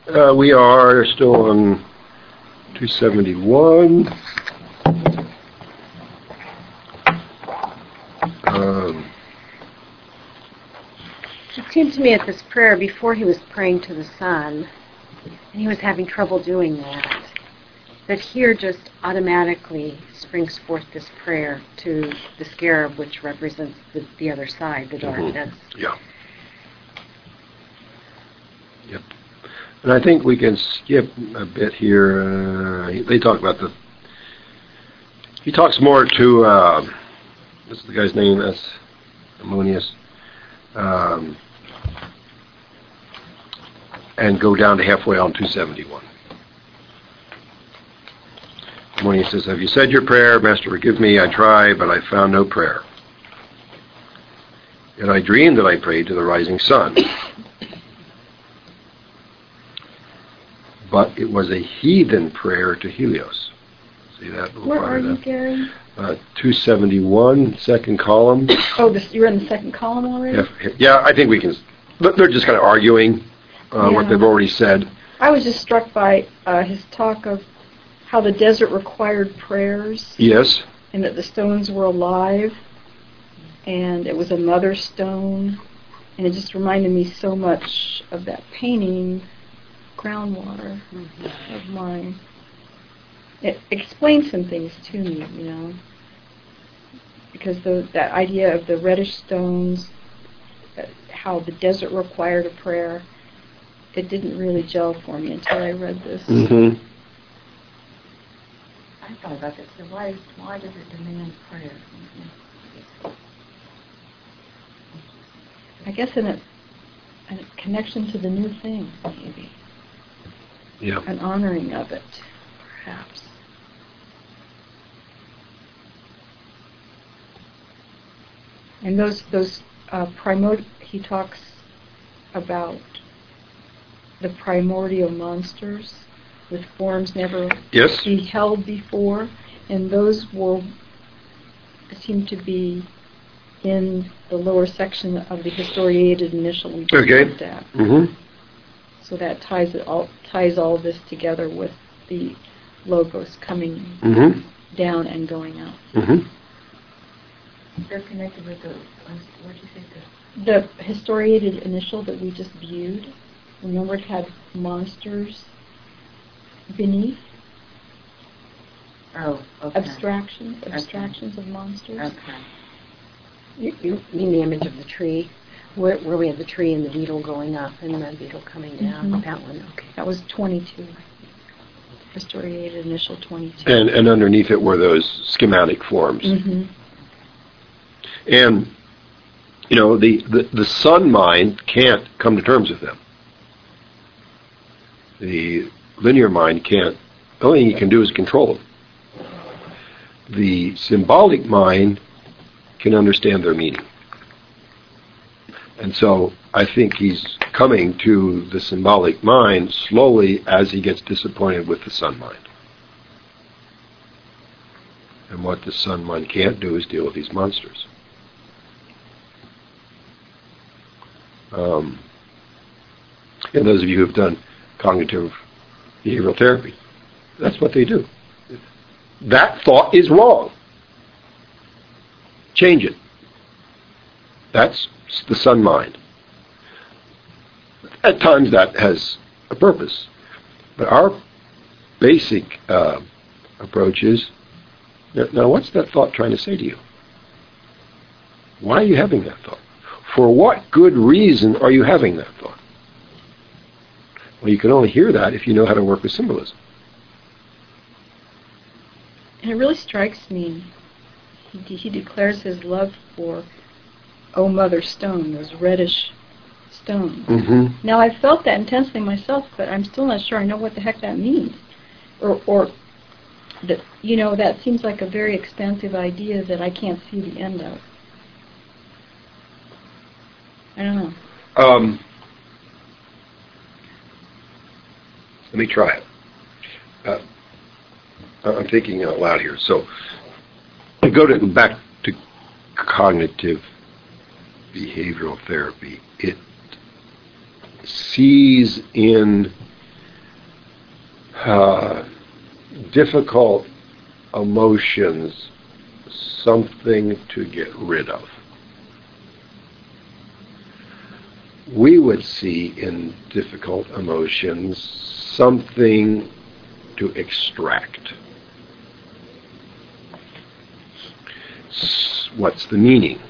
We are still on 271. It seemed to me at this prayer, before he was praying to the sun, and he was having trouble doing that, that here just automatically springs forth this prayer to the scarab, which represents the other side, the darkness. Yeah. Yep. And I think we can skip a bit here. They talk about he talks more to, what's the guy's name? That's Ammonius. And go down to halfway on 271. Ammonius says, "Have you said your prayer? Master, forgive me. I tried, but I found no prayer. And I dreamed that I prayed to the rising sun. But it was a heathen prayer to Helios." See that? Where are you, Gary? 271, second column. Oh, you're in the second column already? Yeah, I think we can. They're just kind of arguing what they've already said. I was just struck by his talk of how the desert required prayers. Yes. And that the stones were alive. And it was a mother stone. And it just reminded me so much of that painting, Groundwater, of mine. It explains some things to me, because that idea of the reddish stones, how the desert required a prayer, it didn't really gel for me until I read this. Mm-hmm. I thought about this. So why does it demand prayer? I guess in a connection to the new thing, maybe. Yeah. An honoring of it, perhaps. And he talks about the primordial monsters with forms never beheld before, and those seem to be in the lower section of the historiated initial we just looked at. Mm-hmm. So that ties all this together with the logos coming down and going out. Mm-hmm. They're connected with what did you say? The historiated initial that we just viewed. Remember, it had monsters beneath. Oh, okay. Abstractions of monsters. Okay. You mean the image of the tree, where we have the tree and the beetle going up and the beetle coming down? Mm-hmm. That one, okay. That was 22. Historiated initial 22. And underneath it were those schematic forms. Mm-hmm. And, the sun mind can't come to terms with them. The linear mind can't. The only thing you can do is control them. The symbolic mind can understand their meaning. And so I think he's coming to the symbolic mind slowly as he gets disappointed with the sun mind. And what the sun mind can't do is deal with these monsters. And those of you who have done cognitive behavioral therapy, that's what they do. That thought is wrong. Change it. That's the sun mind. At times that has a purpose. But our basic approach is, now what's that thought trying to say to you? Why are you having that thought? For what good reason are you having that thought? Well, you can only hear that if you know how to work with symbolism. And it really strikes me, he declares his love for, Mother Stone, those reddish stones. Mm-hmm. Now, I felt that intensely myself, but I'm still not sure I know what the heck that means. Or that, that seems like a very expansive idea that I can't see the end of. I don't know. Let me try it. I'm thinking out loud here. So I go back to cognitive behavioral therapy. It sees in difficult emotions something to get rid of. We would see in difficult emotions something to extract. What's the meaning?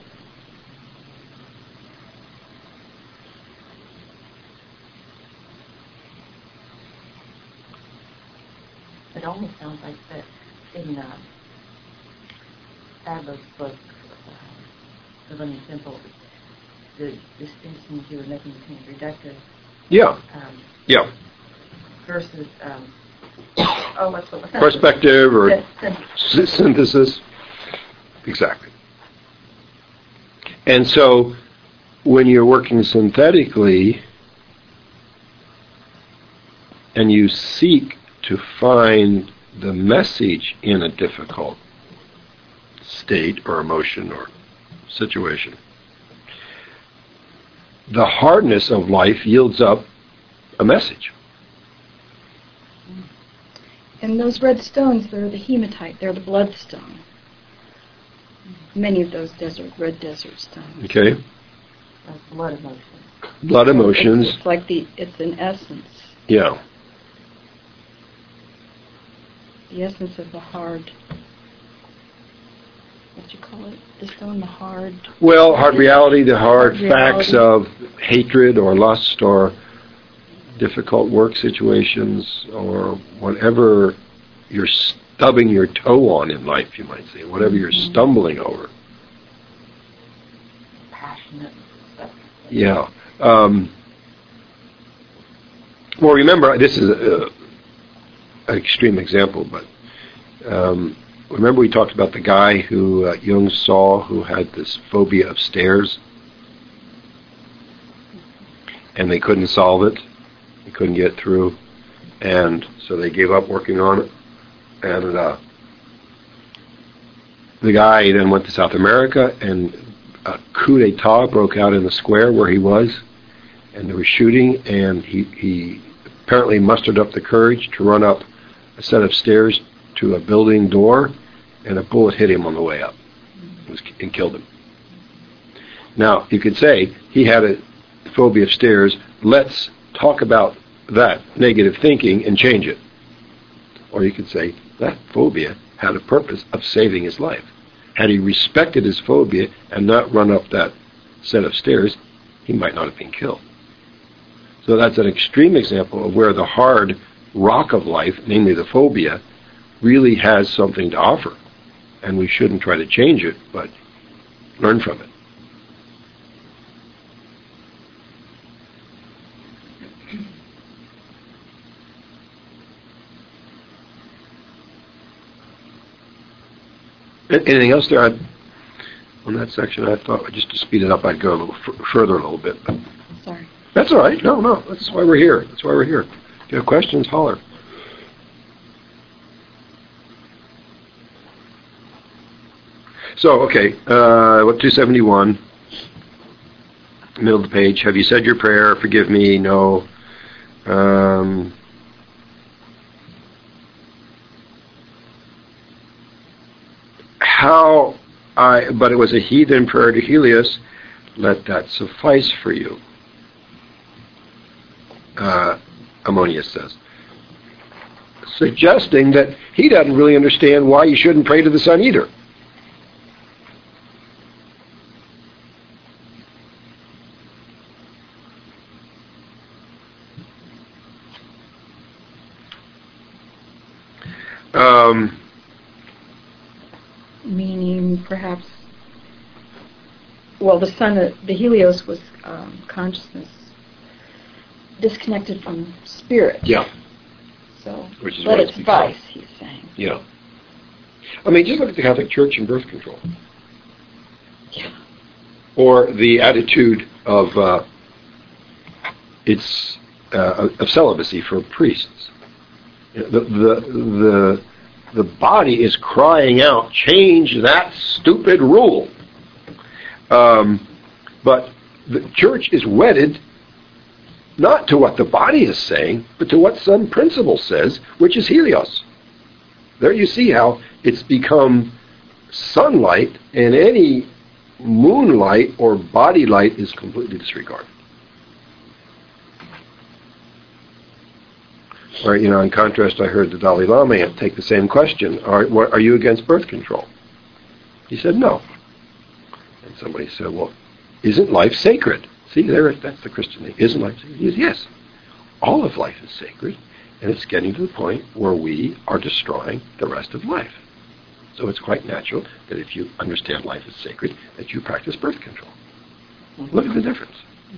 It almost sounds like that in Adler's book, The Living Temple, the distinctions you were making between reductive versus perspective or synthesis. Exactly. And so when you're working synthetically and you seek to find the message in a difficult state or emotion or situation, the hardness of life yields up a message. And those red stones, they're the hematite, they're the bloodstone. Many of those red desert stones. Okay. That's blood emotions. Blood emotions. It's like it's an essence. Yeah. The essence of the hard, what do you call it? The stone, the hard... Well, hard reality, the hard facts of hatred or lust or difficult work situations or whatever you're stubbing your toe on in life, you might say, whatever you're stumbling over. Passionate stuff. Yeah. Well, remember, this is an extreme example, but remember we talked about the guy who Jung saw who had this phobia of stairs, and they couldn't solve it. They couldn't get through, and so they gave up working on it. And the guy then went to South America, and a coup d'etat broke out in the square where he was, and they were shooting, and he apparently mustered up the courage to run up a set of stairs to a building door, and a bullet hit him on the way up and killed him. Now, you could say he had a phobia of stairs. Let's talk about that negative thinking and change it. Or you could say that phobia had a purpose of saving his life. Had he respected his phobia and not run up that set of stairs, he might not have been killed. So that's an extreme example of where the hard rock of life, namely the phobia, really has something to offer. And we shouldn't try to change it, but learn from it. Anything else there? On that section, I thought just to speed it up, I'd go a little further a little bit. But sorry. That's all right. No. That's why we're here. If you have questions, holler. So, okay, 271, middle of the page. Have you said your prayer? Forgive me. No. But it was a heathen prayer to Helios. Let that suffice for you. Ammonius says, suggesting that he doesn't really understand why you shouldn't pray to the sun either. Meaning, perhaps, well, the sun, the Helios was consciousness disconnected from spirit. Yeah. So, which is let it suffice, he's saying. Yeah. I mean, just look at the Catholic Church and birth control. Yeah. Or the attitude of of celibacy for priests. The body is crying out, change that stupid rule. But the church is wedded not to what the body is saying, but to what some principle says, which is helios. There you see how it's become sunlight, and any moonlight or body light is completely disregarded. Or, in contrast, I heard the Dalai Lama take the same question. Are you against birth control? He said, no. And somebody said, well, isn't life sacred? See, that's the Christian thing. Isn't life sacred? He said, yes. All of life is sacred, and it's getting to the point where we are destroying the rest of life. So it's quite natural that if you understand life is sacred, that you practice birth control. Look at the difference.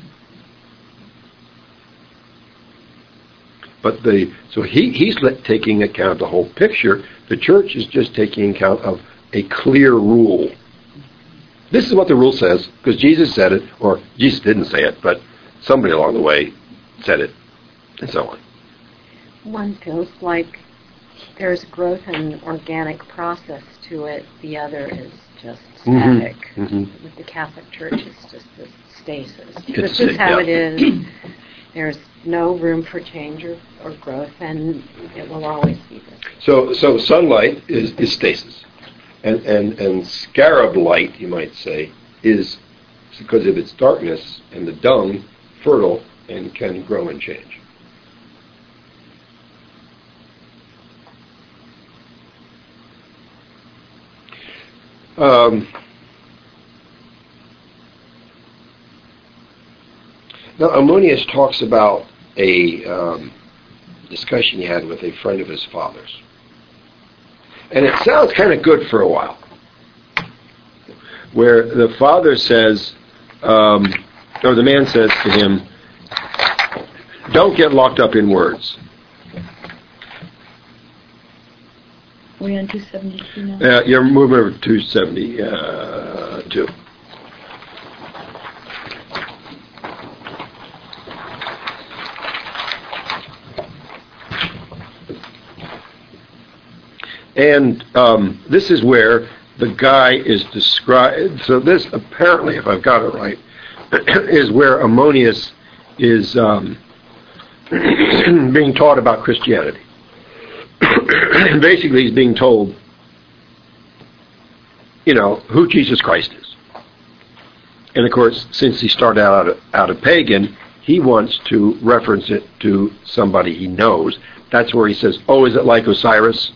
But so he's taking account of the whole picture. The church is just taking account of a clear rule. This is what the rule says, because Jesus said it, or Jesus didn't say it, but somebody along the way said it, and so on. One feels like there's growth and organic process to it. The other is just static. Mm-hmm. With the Catholic Church, it's just this stasis. This is how it is. There's no room for change or growth, and it will always be this. So sunlight is stasis. And scarab light, you might say, is because of its darkness and the dung, fertile and can grow and change. Now, Ammonius talks about a discussion he had with a friend of his father's. And it sounds kind of good for a while. Where the father says, or the man says to him, don't get locked up in words. We're on 272 now? You're moving over to 272. And this is where the guy is described. So this, apparently, if I've got it right, is where Ammonius is being taught about Christianity. Basically, he's being told, who Jesus Christ is. And of course, since he started out a pagan, he wants to reference it to somebody he knows. That's where he says, oh, is it like Osiris?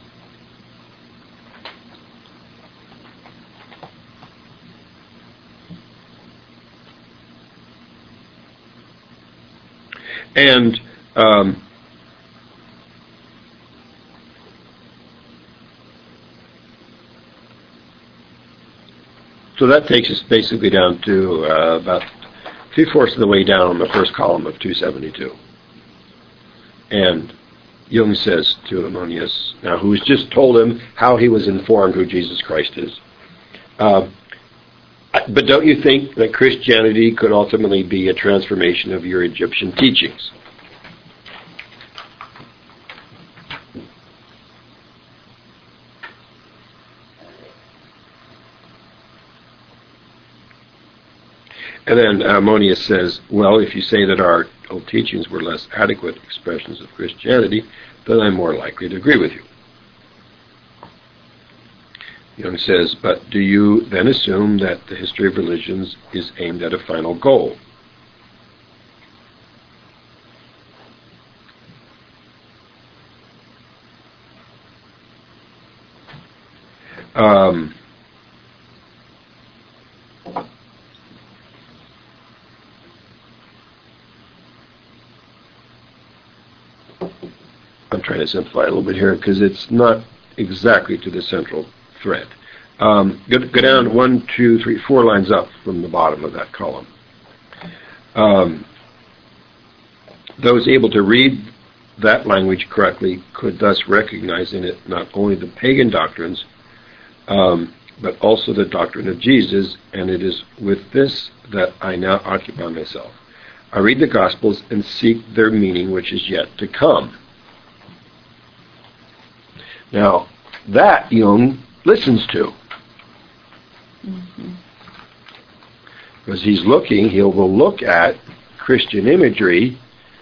And so that takes us basically down to about 3/4 of the way down on the first column of 272. And Jung says to Ammonius, now who has just told him how he was informed who Jesus Christ is, but don't you think that Christianity could ultimately be a transformation of your Egyptian teachings? And then Ammonius says, well, if you say that our old teachings were less adequate expressions of Christianity, then I'm more likely to agree with you. Jung says, but do you then assume that the history of religions is aimed at a final goal? I'm trying to simplify a little bit here because it's not exactly to the central thread. Go down 1, 2, 3, 4 lines up from the bottom of that column. Those able to read that language correctly could thus recognize in it not only the pagan doctrines, but also the doctrine of Jesus, and it is with this that I now occupy myself. I read the Gospels and seek their meaning which is yet to come. Now, that Jung listens to. Mm-hmm. Because he will look at Christian imagery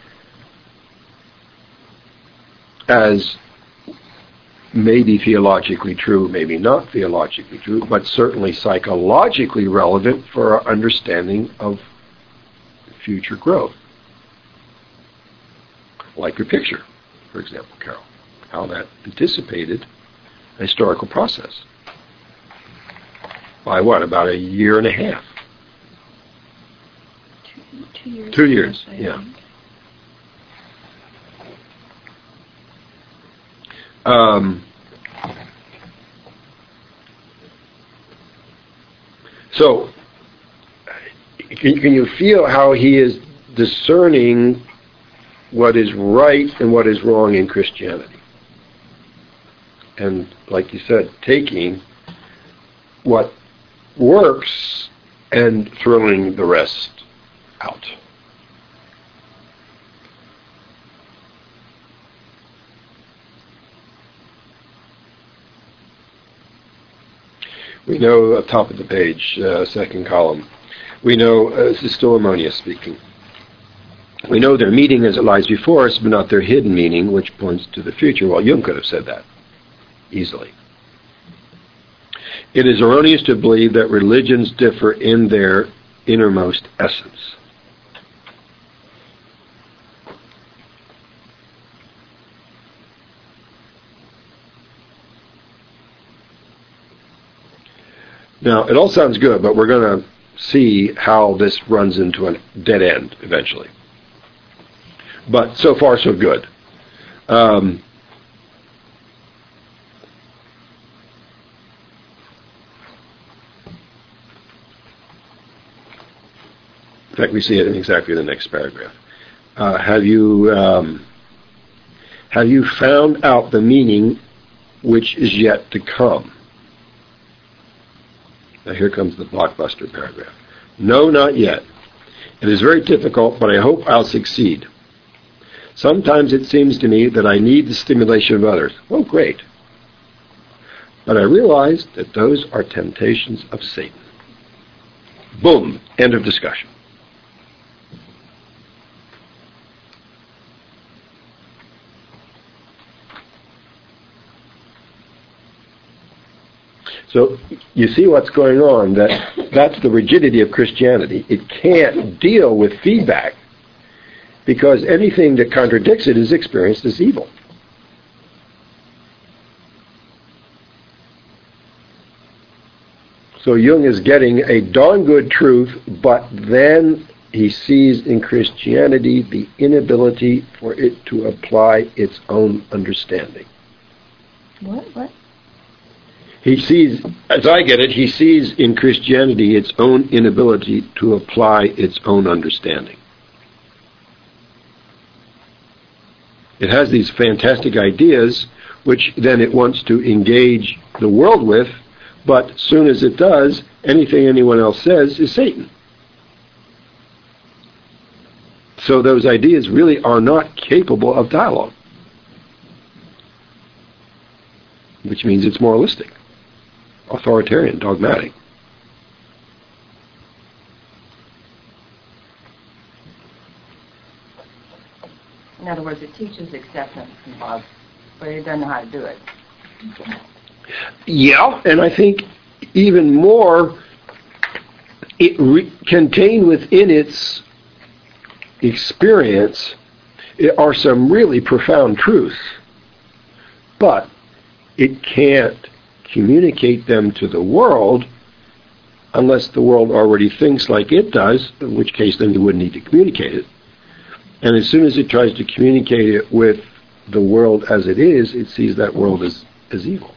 as maybe theologically true, maybe not theologically true, but certainly psychologically relevant for our understanding of future growth. Like your picture, for example, Carol, how that anticipated a historical process. By what? About a year and a half. 2 years. 2 years, yeah. So, can you feel how he is discerning what is right and what is wrong in Christianity? And, like you said, taking what works and throwing the rest out. We know at the top of the page, second column, we know, this is still Ammonius speaking, we know their meaning as it lies before us, but not their hidden meaning, which points to the future. Well, Jung could have said that easily. It is erroneous to believe that religions differ in their innermost essence. Now, it all sounds good, but we're going to see how this runs into a dead end eventually. But so far, so good. In fact, we see it in exactly the next paragraph. Have you found out the meaning which is yet to come? Now here comes the blockbuster paragraph. No, not yet. It is very difficult, but I hope I'll succeed. Sometimes it seems to me that I need the stimulation of others. Oh, great. But I realize that those are temptations of Satan. Boom. End of discussion. So you see what's going on, that's the rigidity of Christianity. It can't deal with feedback because anything that contradicts it is experienced as evil. So Jung is getting a darn good truth, but then he sees in Christianity the inability for it to apply its own understanding. What? He sees, as I get it, he sees in Christianity its own inability to apply its own understanding. It has these fantastic ideas, which then it wants to engage the world with, but as soon as it does, anything anyone else says is Satan. So those ideas really are not capable of dialogue, which means it's moralistic, authoritarian, dogmatic. In other words, it teaches acceptance and love, but it doesn't know how to do it. Yeah, and I think even more, contained within its experience are some really profound truths, but it can't communicate them to the world unless the world already thinks like it does, in which case then you wouldn't need to communicate it. And as soon as it tries to communicate it with the world as it is, it sees that world as evil.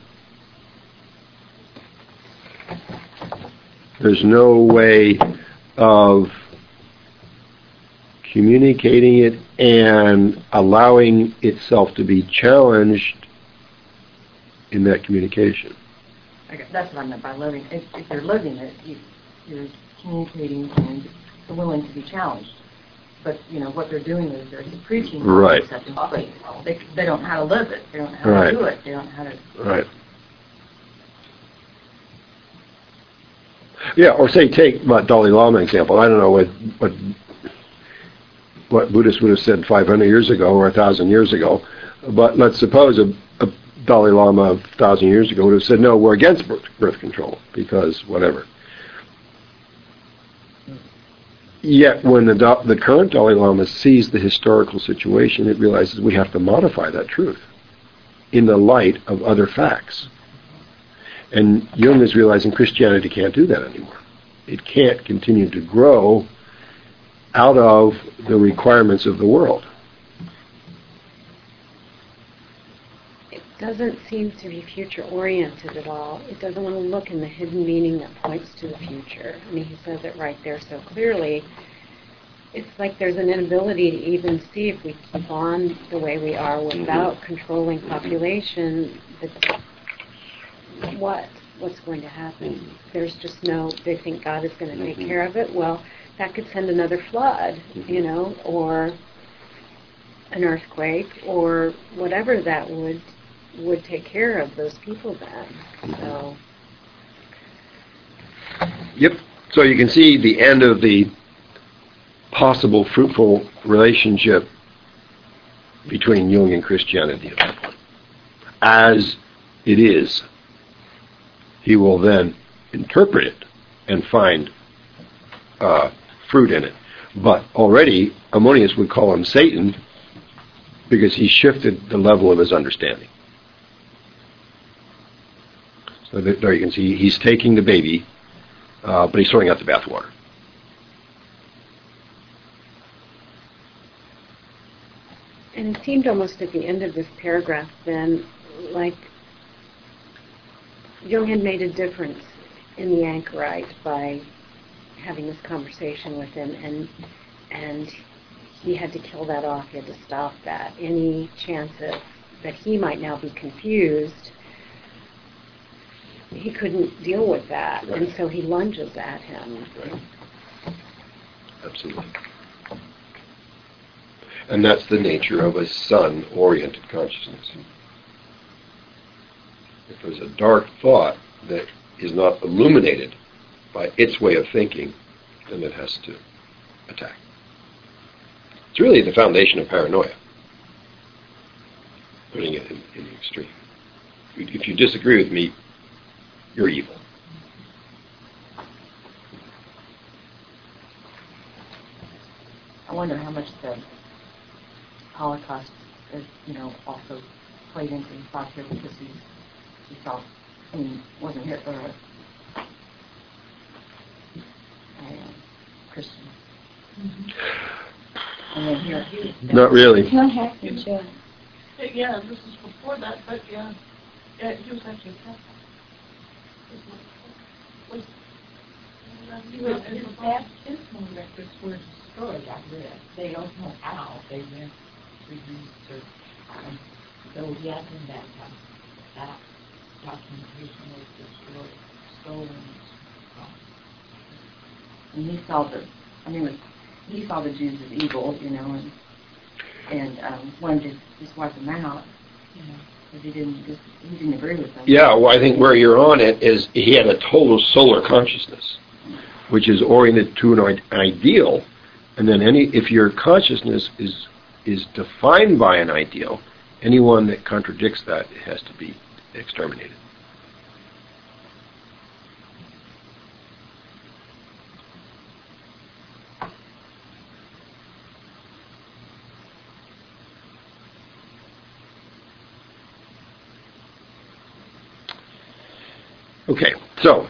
There's no way of communicating it and allowing itself to be challenged in that communication. Okay, that's what I meant by loving. If you're loving it, you're communicating and you're willing to be challenged. But, what they're doing is they're preaching right. Acceptance, but they don't know how to live it. They don't know how to do it. They don't know how to... Right. Yeah, or say, take my Dalai Lama example. I don't know what what Buddhists would have said 500 years ago or 1,000 years ago. But let's suppose a Dalai Lama 1,000 years ago would have said, no, we're against birth control because whatever. Yet when the current Dalai Lama sees the historical situation, it realizes we have to modify that truth in the light of other facts. And Jung is realizing Christianity can't do that anymore. It can't continue to grow out of the requirements of the world. It doesn't seem to be future-oriented at all. It doesn't want to look in the hidden meaning that points to the future. I mean, he says it right there so clearly. It's like there's an inability to even see if we keep on the way we are without controlling population, what's going to happen. There's just they think God is going to take care of it. Well, that could send another flood, or an earthquake, or whatever that would take care of those people then. So. Yep. So you can see the end of the possible fruitful relationship between Jung and Christianity at that point. As it is, he will then interpret it and find fruit in it. But already, Ammonius would call him Satan because he shifted the level of his understanding. So there you can see he's taking the baby, but he's throwing out the bathwater. And it seemed almost at the end of this paragraph then like Jung had made a difference in the anchorite by having this conversation with him, and he had to kill that off. He had to stop that. Any chance that he might now be confused, he couldn't deal with that, right. And so he lunges at him. Right. Absolutely. And that's the nature of a sun-oriented consciousness. If there's a dark thought that is not illuminated by its way of thinking, then it has to attack. It's really the foundation of paranoia, putting it in the extreme. If you disagree with me, you're evil. I wonder how much the Holocaust is, also played into his thoughts here, because he thought, wasn't Hitler a Christian? Mm-hmm. And then here, not really. What happened, Joe? Yeah, this is before that, but yeah, he was actually a Catholic. His baptismal records were destroyed, I read. They don't know how they went to research. So he hasn't been baptized. That documentation was destroyed, stolen. And he saw the Jews as evil, and wanted to just wipe them out, because he didn't agree with them. Yeah, well, I think where you're on it is he had a total solar consciousness, which is oriented to an ideal, and then if your consciousness is defined by an ideal, anyone that contradicts that has to be exterminated. Okay, so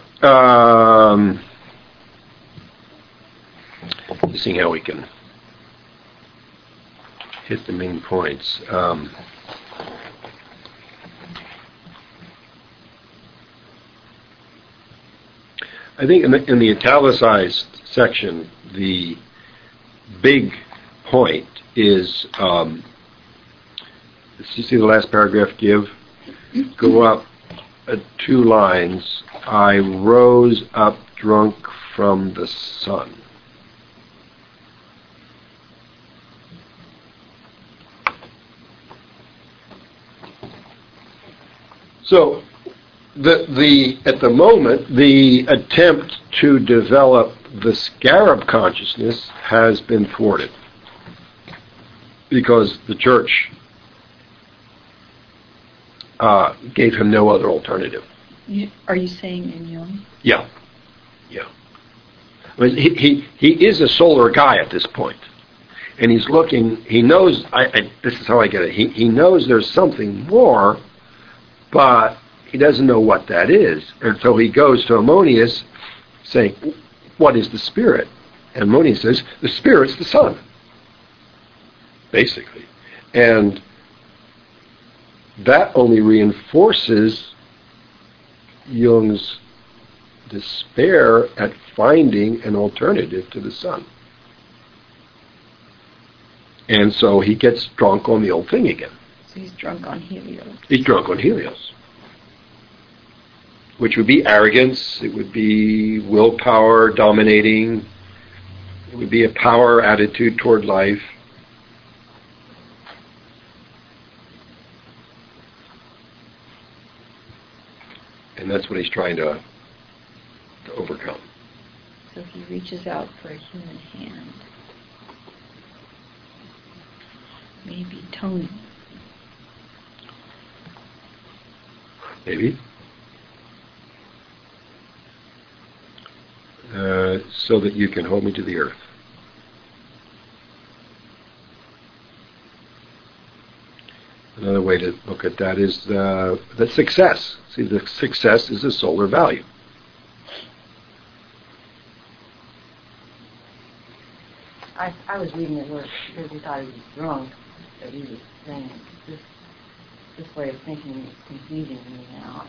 seeing how we can hit the main points. I think in the italicized section, the big point is, you see the last paragraph, go up 2 lines. I rose up drunk from the sun. So, at the moment, the attempt to develop the scarab consciousness has been thwarted. because the church gave him no other alternative. Are you saying in Jung? Yeah. I mean, he is a solar guy at this point. And he's looking, he knows, this is how I get it, he knows there's something more, but he doesn't know what that is. And so he goes to Ammonius saying, what is the spirit? And Ammonius says, the spirit's the sun, basically. And that only reinforces Jung's despair at finding an alternative to the sun. And so he gets drunk on the old thing again. So he's drunk on Helios. He's drunk on Helios. Which would be arrogance, it would be willpower dominating, it would be a power attitude toward life. And that's what he's trying to overcome. So he reaches out for a human hand. Maybe Tony. Maybe. So that you can hold me to the earth. Another way to look at that is the success. See, the success is a solar value. I was reading it where because he thought he was drunk, that he was saying this way of thinking is confusing me now,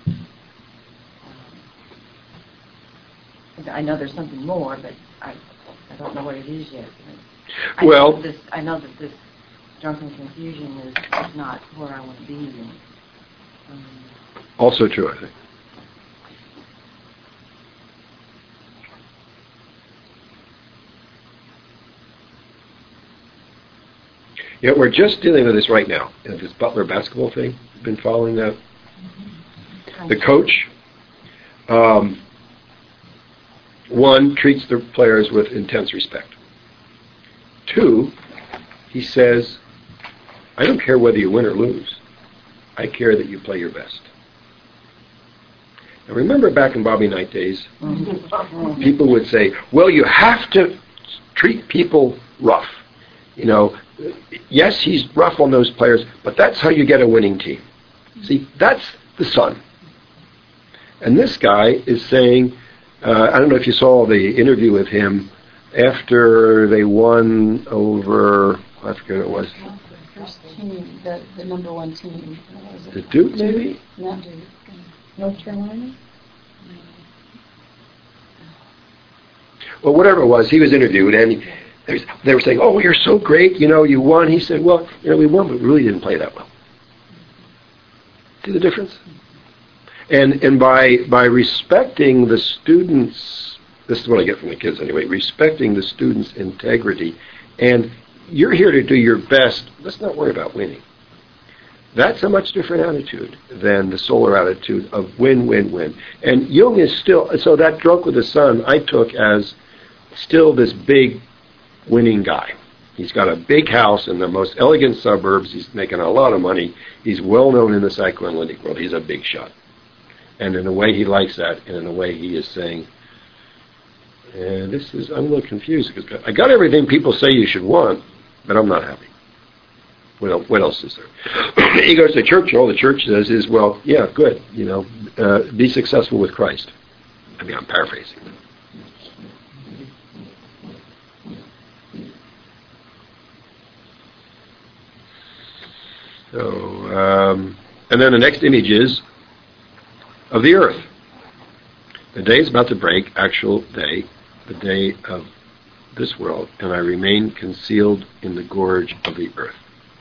and I know there's something more, but I don't know what it is yet. I know that this drunken confusion is not where I want to be. And, also true, I think. Yeah, we're just dealing with this right now. This Butler basketball thing. You've been following that? Mm-hmm. The coach, one, treats the players with intense respect. Two, he says, I don't care whether you win or lose. I care that you play your best. Now remember back in Bobby Knight days, people would say, well, you have to treat people rough. You know, yes, he's rough on those players, but that's how you get a winning team. See, that's the sun. And this guy is saying, I don't know if you saw the interview with him after they won over, I forget what it was. The first team, the number one team. The Duke, maybe? Not Duke. North Carolina? Well, whatever it was, he was interviewed, and they were saying, oh, you're so great, you know, you won. He said, well, you know, we won, but we really didn't play that well. See the difference? And by respecting the students, this is what I get from the kids anyway, respecting the students' integrity, and you're here to do your best, let's not worry about winning. That's a much different attitude than the solar attitude of win, win, win. And Jung is still, so that drunk with the sun I took as still this big winning guy. He's got a big house in the most elegant suburbs. He's making a lot of money. He's well known in the psychoanalytic world. He's a big shot. And in a way he likes that, and in a way he is saying, I'm a little confused because I got everything people say you should want, but I'm not happy. What else is there? He goes to church, and all the church says is, well, yeah, good, you know, be successful with Christ. I mean, I'm paraphrasing. So, and then the next image is of the earth. The day is about to break, actual day, the day of this world, and I remain concealed in the gorge of the earth.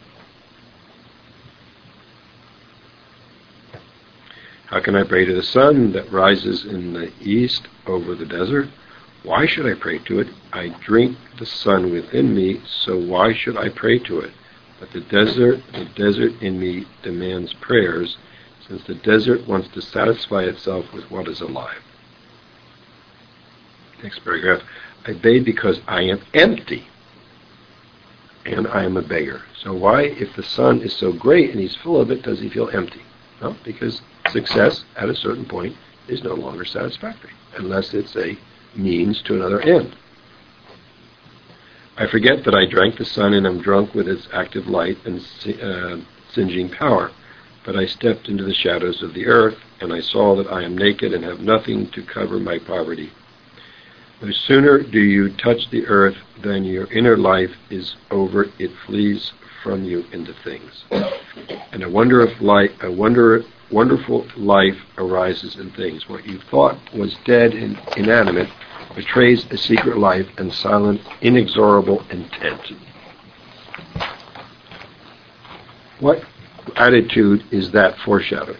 How can I pray to the sun that rises in the east over the desert? Why should I pray to it? I drink the sun within me, so why should I pray to it? But the desert in me demands prayers, since the desert wants to satisfy itself with what is alive. Next paragraph. I bathe because I am empty. and I am a beggar. So why, if the sun is so great and he's full of it, does he feel empty? Well, because success at a certain point is no longer satisfactory, unless it's a means to another end. I forget that I drank the sun and am drunk with its active light and singeing power. But I stepped into the shadows of the earth, and I saw that I am naked and have nothing to cover my poverty. No sooner do you touch the earth than your inner life is over, it flees from you into things. And a wonderful life arises in things. What you thought was dead and inanimate betrays a secret life and silent, inexorable intent. What attitude is that foreshadowing?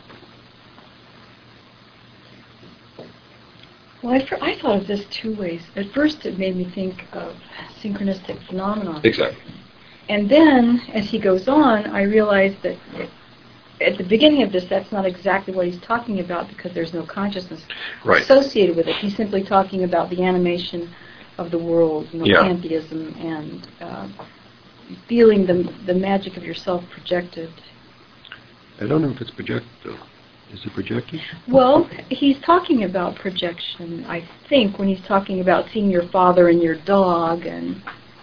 Well, I thought of this two ways. At first, it made me think of synchronistic phenomena. Exactly. And then, as he goes on, I realized that at the beginning of this, that's not exactly what he's talking about, because there's no consciousness associated with it. He's simply talking about the animation of the world, pantheism, and feeling the magic of yourself projected. I don't know if it's projected, though. Is it projected? Well, he's talking about projection, I think, when he's talking about seeing your father and your dog. And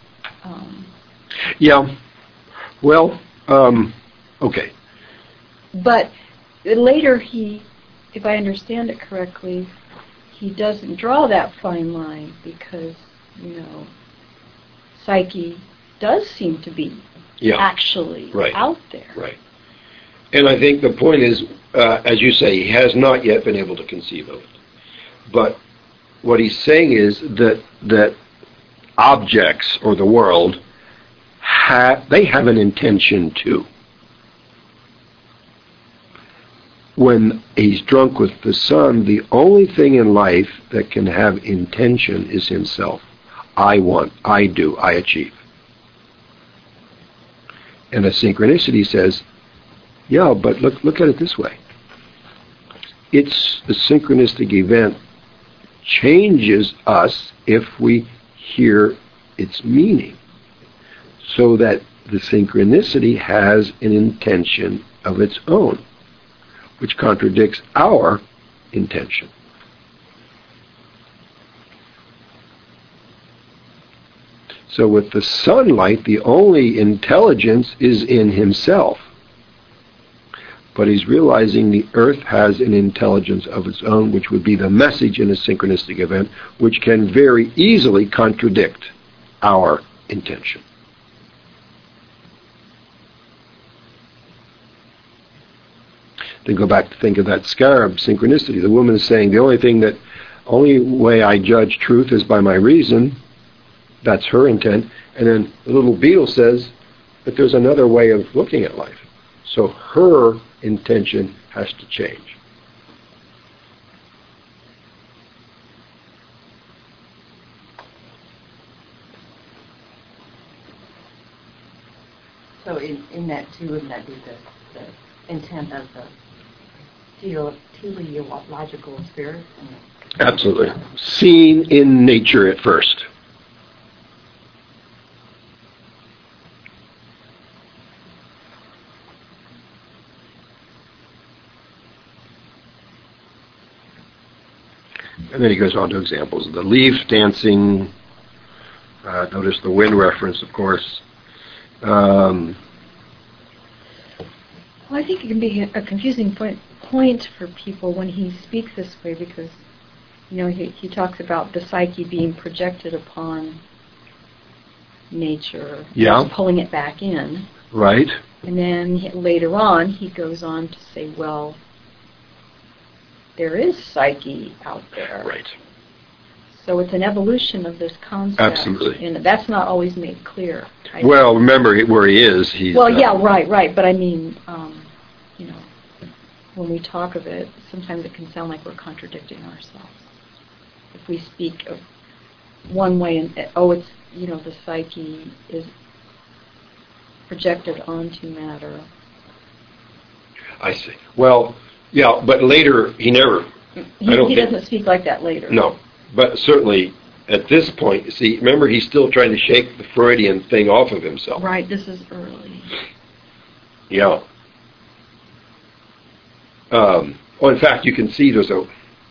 yeah. Well, okay. But later if I understand it correctly, he doesn't draw that fine line, because, Psyche does seem to be actually out there. Right. And I think the point is, as you say, he has not yet been able to conceive of it. But what he's saying is that objects, or the world, they have an intention too. When he's drunk with the sun, the only thing in life that can have intention is himself. I want, I do, I achieve. And a synchronicity says, yeah, but look at it this way. It's the synchronistic event changes us if we hear its meaning, so that the synchronicity has an intention of its own, which contradicts our intention. So with the sunlight, the only intelligence is in himself. But he's realizing the earth has an intelligence of its own, which would be the message in a synchronistic event, which can very easily contradict our intention. Then go back to think of that scarab synchronicity. The woman is saying, the only way I judge truth is by my reason. That's her intent. And then the little beetle says, but there's another way of looking at life. So her intention has to change. So in that too, wouldn't that be the intent of the teleological spirit? Absolutely. Seen in nature at first. And then he goes on to examples of the leaf dancing. Notice the wind reference, of course. Well, I think it can be a confusing point for people when he speaks this way, because, he talks about the psyche being projected upon nature, pulling it back in. Right. And then later on, he goes on to say, well, there is psyche out there. Right. So it's an evolution of this concept. Absolutely. And that's not always made clear. Well, remember where he is. He's right. But I mean, when we talk of it, sometimes it can sound like we're contradicting ourselves. If we speak of one way and, it's, the psyche is projected onto matter. I see. Well, yeah, but later he never... He doesn't speak like that later. No, but certainly at this point, you see, remember, he's still trying to shake the Freudian thing off of himself. Right, this is early. Yeah. In fact, you can see there's a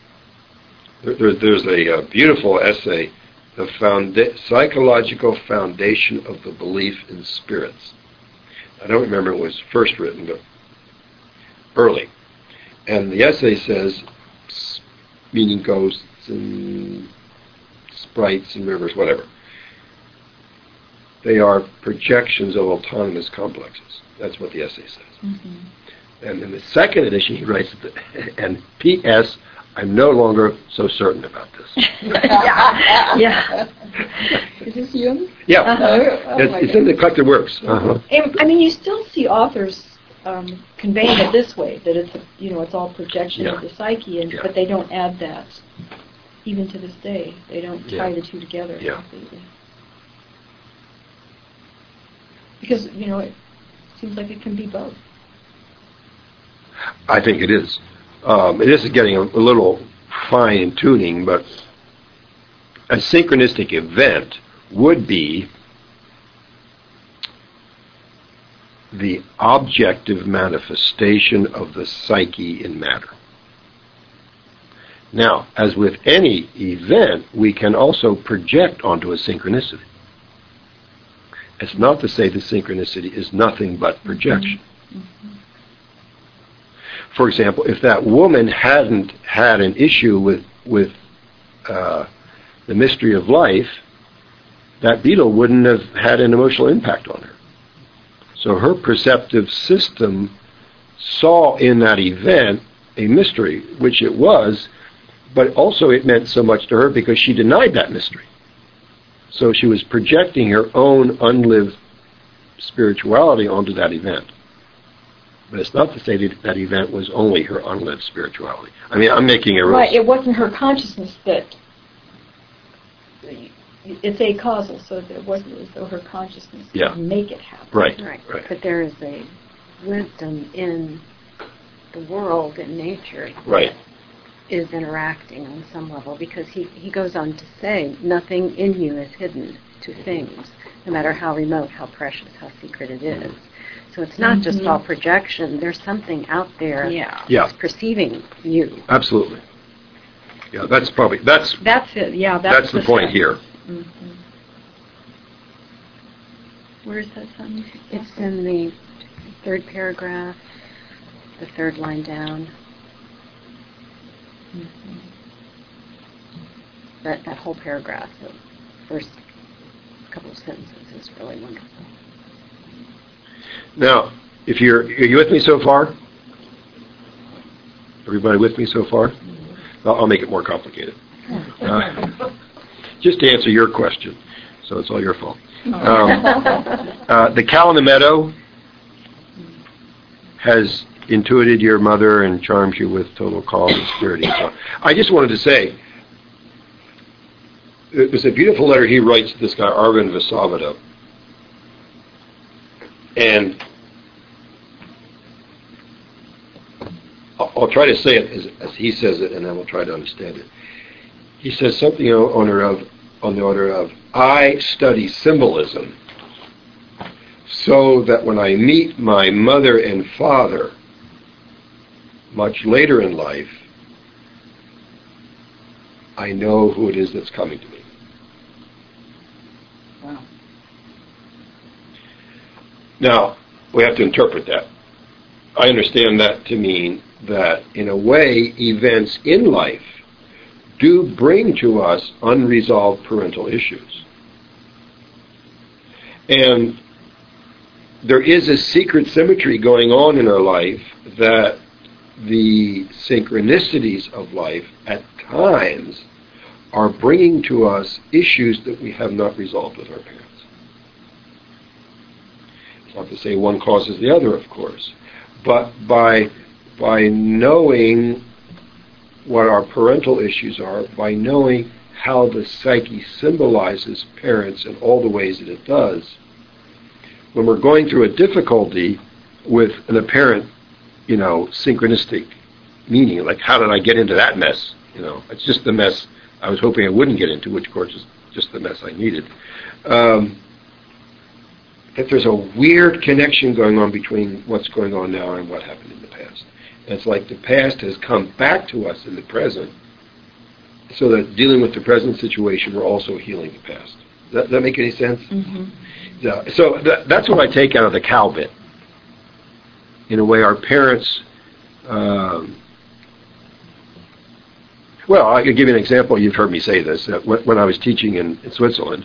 beautiful essay, The Psychological Foundation of the Belief in Spirits. I don't remember when it was first written, but early. And the essay says, meaning ghosts and sprites and rivers, whatever. They are projections of autonomous complexes. That's what the essay says. Mm-hmm. And in the second edition, he writes, and P.S., I'm no longer so certain about this. Yeah. Is this Jung? Yeah. It's in the collected works. Uh-huh. I mean, you still see authors conveying it this way, that it's all projection of the psyche, but they don't add that. Even to this day, they don't tie the two together completely. Because, it seems like it can be both. I think it is. It is getting a little fine-tuning, but a synchronistic event would be the objective manifestation of the psyche in matter. Now, as with any event, we can also project onto a synchronicity. It's not to say the synchronicity is nothing but projection. Mm-hmm. For example, if that woman hadn't had an issue with the mystery of life, that beetle wouldn't have had an emotional impact on her. So her perceptive system saw in that event a mystery, which it was, but also it meant so much to her because she denied that mystery. So she was projecting her own unlived spirituality onto that event. But it's not to say that that event was only her unlived spirituality. I mean, I'm making a right. It wasn't her consciousness that it's acausal, so it wasn't as though her consciousness could make it happen. Right. But there is a wisdom in the world and nature that is interacting on some level, because he goes on to say nothing in you is hidden to things, no matter how remote, how precious, how secret it is. So it's not just all projection. There's something out there that's perceiving you. Absolutely. Yeah, that's it. Yeah, that's the point here. Mm-hmm. Where is that from? It's in the third paragraph, the third line down. Mm-hmm. That whole paragraph, the first couple of sentences, is really wonderful. Now, are you with me so far? Everybody with me so far? I'll make it more complicated. Just to answer your question, so it's all your fault. The cow in the meadow has intuited your mother and charms you with total calm and security. So I just wanted to say, there's a beautiful letter he writes to this guy, Arvind Vasavada. And I'll try to say it as he says it, and then we'll try to understand it. He says something on the order of, I study symbolism so that when I meet my mother and father much later in life, I know who it is that's coming to me. Wow. Now, we have to interpret that. I understand that to mean that, in a way, events in life do bring to us unresolved parental issues. And there is a secret symmetry going on in our life that the synchronicities of life at times are bringing to us issues that we have not resolved with our parents. It's not to say one causes the other, of course, but by knowing what our parental issues are, by knowing how the psyche symbolizes parents in all the ways that it does, when we're going through a difficulty with an apparent, synchronistic meaning, like how did I get into that mess? It's just the mess I was hoping I wouldn't get into, which of course is just the mess I needed. That there's a weird connection going on between what's going on now and what happened in the past. And it's like the past has come back to us in the present, so that dealing with the present situation, we're also healing the past. Does that make any sense? Mm-hmm. Yeah. So that's what I take out of the cow bit. In a way, our parents... well, I could give you an example. You've heard me say this. When I was teaching in Switzerland,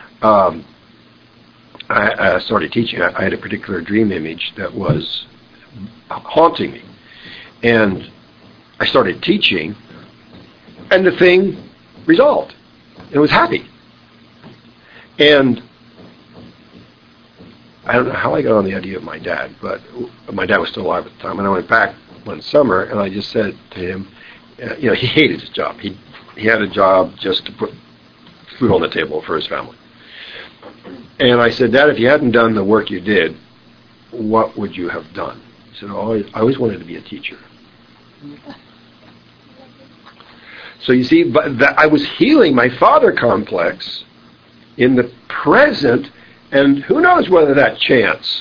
I started teaching. I had a particular dream image that was haunting me. And I started teaching, and the thing resolved. It was happy. And I don't know how I got on the idea of my dad, but my dad was still alive at the time. And I went back one summer, and I just said to him, he hated his job. He had a job just to put food on the table for his family. And I said, Dad, if you hadn't done the work you did, what would you have done? He said, I always wanted to be a teacher. So you see, I was healing my father complex in the present, and who knows whether that chance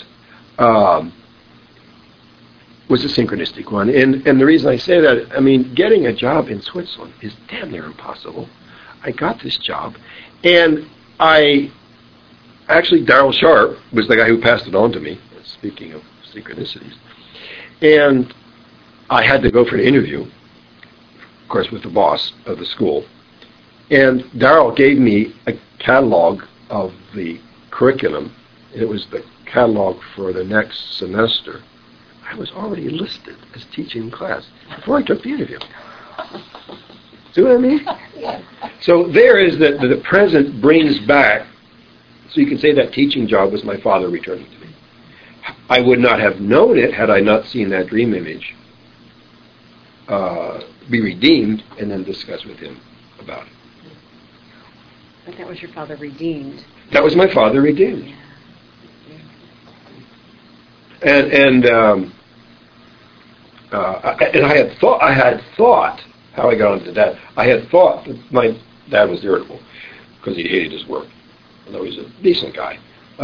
was a synchronistic one. And the reason I say that, getting a job in Switzerland is damn near impossible. I got this job, and actually, Darrell Sharp was the guy who passed it on to me, speaking of synchronicities. And I had to go for an interview, of course, with the boss of the school. And Darrell gave me a catalog of the curriculum. It was the catalog for the next semester. I was already listed as teaching class before I took the interview. See what I mean? Yes. So there is that the present brings back. So you can say that teaching job was my father returning to me. I would not have known it had I not seen that dream image be redeemed and then discuss with him about it. But that was your father redeemed. That was my father redeemed. Yeah. And I had thought how I got onto that. I had thought that my dad was irritable because he hated his work, although he's a decent guy.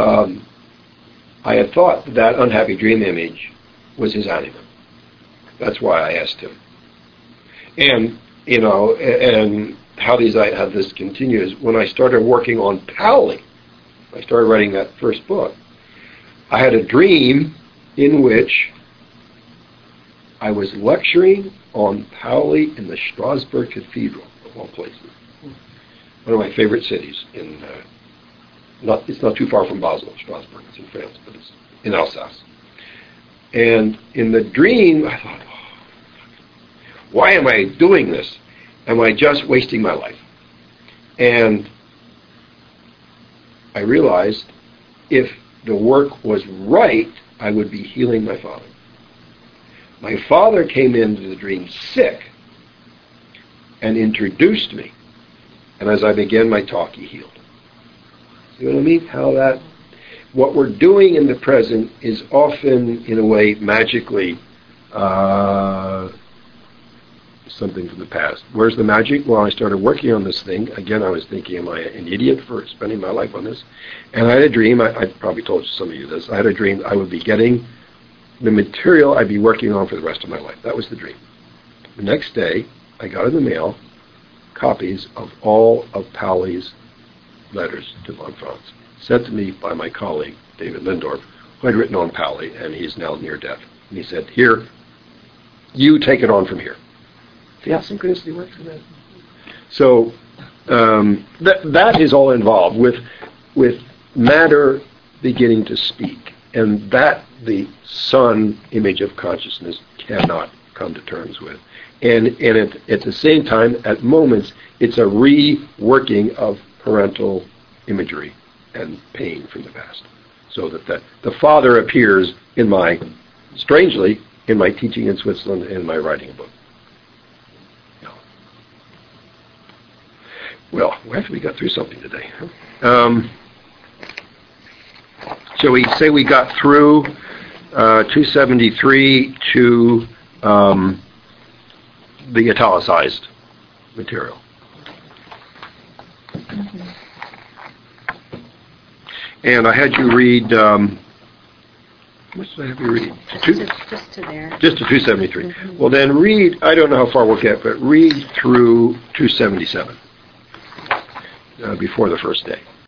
I had thought that unhappy dream image was his anima. That's why I asked him. And and how this continues. When I started working on Paoli, I started writing that first book. I had a dream in which I was lecturing on Paoli in the Strasbourg Cathedral, of all places. One of my favorite cities it's not too far from Basel, Strasbourg. It's in France, but it's in Alsace. And in the dream, I thought, why am I doing this? Am I just wasting my life? And I realized if the work was right, I would be healing my father. My father came into the dream sick and introduced me. And as I began my talk, he healed. See what I mean? What we're doing in the present is often, in a way, magically something from the past. Where's the magic? Well, I started working on this thing. Again, I was thinking, am I an idiot for spending my life on this? And I had a dream. I probably told some of you this. I had a dream I would be getting the material I'd be working on for the rest of my life. That was the dream. The next day, I got in the mail copies of all of Paoli's letters to von Franz, sent to me by my colleague, David Lindorf, who had written on Paoli, and he's now near death. And he said, here, you take it on from here. See how synchronicity works in that? So that is all involved with matter beginning to speak, and that the sun image of consciousness cannot come to terms with. And at the same time, at moments, it's a reworking of parental imagery and pain from the past. So that the father appears strangely, in my teaching in Switzerland and in my writing a book. Well, we got through something today. Shall we say we got through 273 to the italicized material? Mm-hmm. And I had you read, what did I have you read? Just to there. Just to 273. Mm-hmm. Well, then read, I don't know how far we'll get, but read through 277 before the first day.